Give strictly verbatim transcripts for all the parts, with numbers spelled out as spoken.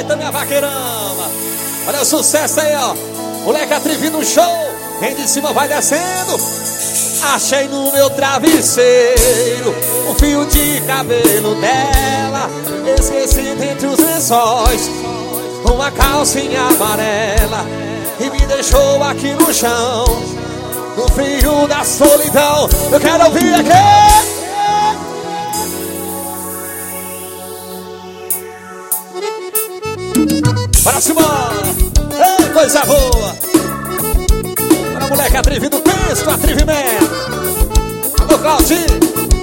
Eita, minha vaqueirama. Olha o sucesso aí, ó. Moleque atrevido no show. Quem de cima vai descendo. Achei no meu travesseiro um fio de cabelo dela. Esqueci dentre os lençóis uma calcinha amarela. E me deixou aqui no chão, no frio da solidão. Eu quero ouvir aqui. Para cima. Ei, coisa boa. Para moleque atrevido, pensa o atrevimento. Alô, Claudinho.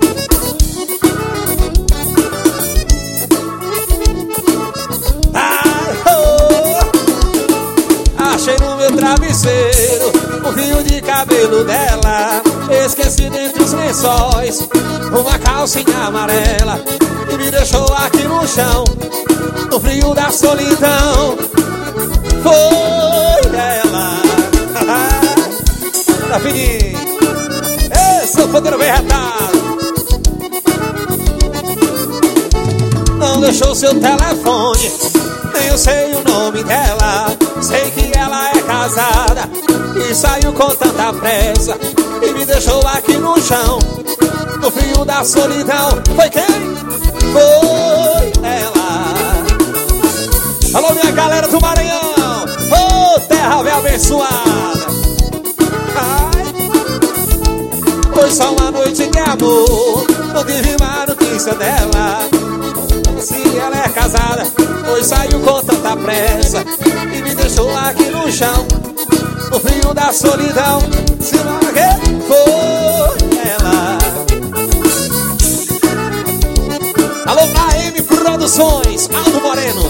Ai, oh. Achei no meu travesseiro um fio de cabelo dela. Esqueci dentre os lençóis uma calcinha amarela. E me deixou aqui no chão, no frio da solidão. Foi ela. Tá fininho. Ei, seu poder bem retado. Não deixou seu telefone, nem eu sei o nome dela. Sei que ela é casada e saiu com tanta pressa. E me deixou aqui no chão, no frio da solidão. Foi quem? Foi ela. Alô, minha galera do Maranhão. Ô, oh, terra bem abençoada. Ai. Foi só uma noite de amor, não tive mais notícia dela. Se ela é casada, pois saiu com tanta pressa. E me deixou aqui no chão, no frio da solidão. Se larguei, foi ela. Alô, A M Produções, Aldo Moreno.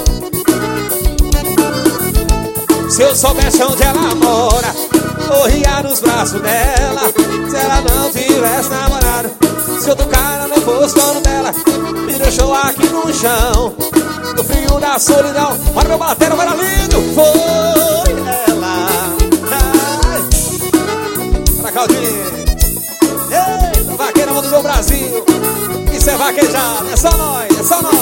Se eu soubesse onde ela mora, corria nos braços dela. Se ela não tivesse namorado, se outro cara não fosse dono dela, me deixou aqui no chão, no frio da solidão. Olha meu batero, era lindo. Foi ela. Ai. Pra Claudinho. Eita, vaqueira do meu Brasil. Isso é vaquejada, é só nós, é só nós.